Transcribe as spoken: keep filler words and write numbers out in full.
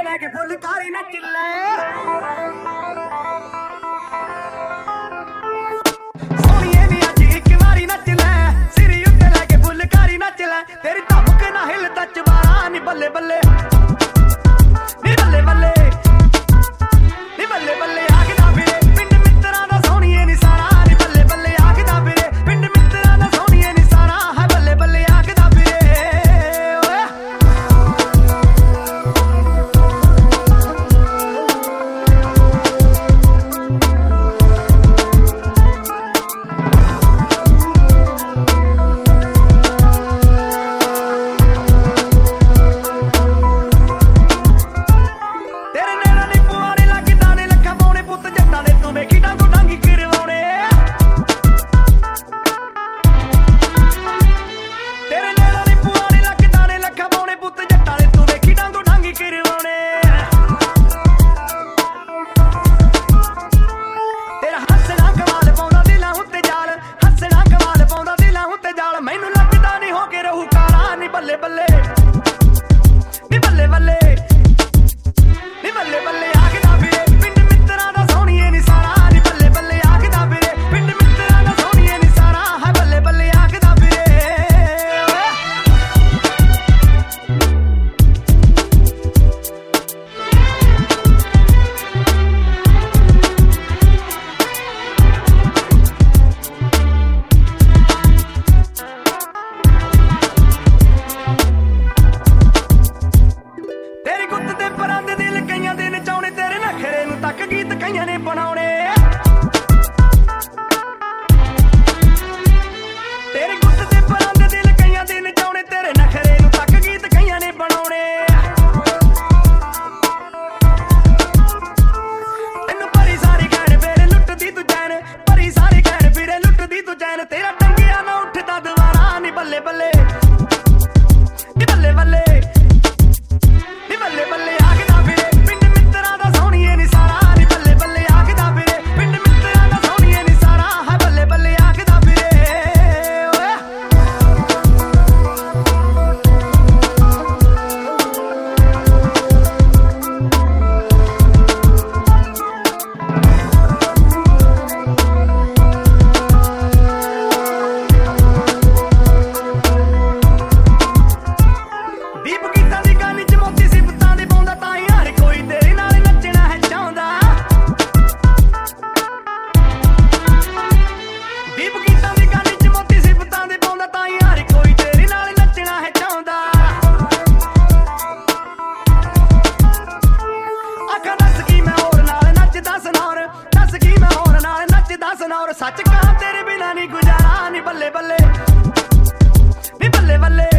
लैके फुलकारी नच ले सोनिए नी अज इक वारी नच ले सिरी उत्ते लैके फुलकारी नच ले तेरी धमक ना हिलदा चबारा नी बल्ले बल्ले नी बल्ले बल्ले नी बल्ले बल्ले आखदा फिरे पिंड मित्तरां दा सोनिए नी सारा नी बल्ले बल्ले आखदा फिरे पिंड मित्तरां दा सोनिए नी सारा है बल्ले बल्ले आखदा फिरे सच कहा तेरे बिना नहीं गुजारा नी बल्ले बल्ले नी बल्ले बल्ले